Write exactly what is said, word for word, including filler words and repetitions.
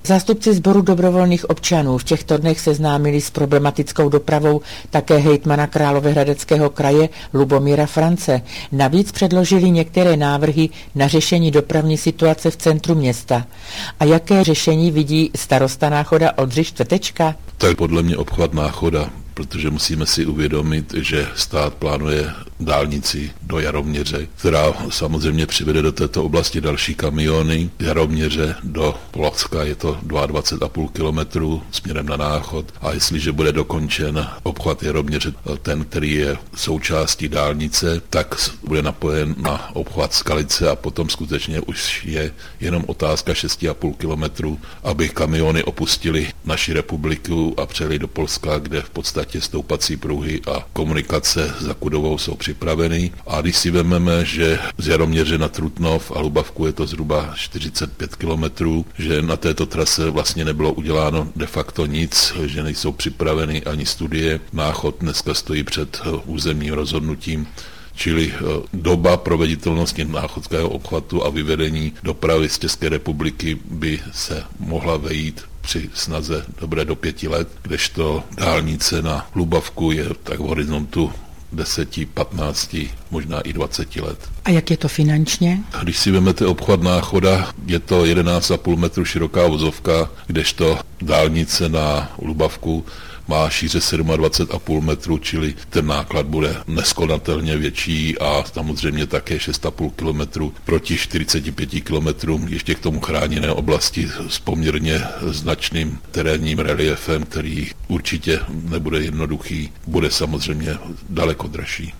Zástupci Sboru dobrovolných občanů v těchto dnech seznámili s problematickou dopravou také hejtmana Královéhradeckého kraje Lubomíra France. Navíc předložili některé návrhy na řešení dopravní situace v centru města. A jaké řešení vidí starosta Náchoda Oldřich Čtvrtečka? Tak podle mě obchvat Náchoda, protože musíme si uvědomit, že stát plánuje dálnici do Jaroměře, která samozřejmě přivede do této oblasti další kamiony. Jaroměře do Polacka je to dvacet dva a půl kilometru směrem na Náchod a jestliže bude dokončen obchvat Jaroměře, ten, který je součástí dálnice, tak bude napojen na obchvat Skalice a potom skutečně už je jenom otázka šest a půl kilometru, aby kamiony opustily naši republiku a přeli do Polska, kde v podstatě stoupací pruhy a komunikace za Kudovou jsou připraveny. A když si vezmeme, že z Jaroměře na Trutnov a Lubavku je to zhruba čtyřicet pět kilometrů, že na této trase vlastně nebylo uděláno de facto nic, že nejsou připraveny ani studie. Náchod dneska stojí před územním rozhodnutím, čili doba proveditelnosti náchodského obchvatu a vyvedení dopravy z České republiky by se mohla vejít při snaze dobré do pěti let, kdežto dálnice na Lubavku je tak v horizontu deseti, patnácti, možná i dvaceti let. A jak je to finančně? Když si vezmete obchvat Náchoda, je to jedenáct a půl metru široká vozovka, kdežto dálnice na Lubavku má šíře dvacet sedm a půl metru, čili ten náklad bude neskonatelně větší a samozřejmě také šest a půl kilometru proti čtyřiceti pěti kilometrům, ještě k tomu chráněné oblasti s poměrně značným terénním reliefem, který určitě nebude jednoduchý, bude samozřejmě daleko dražší.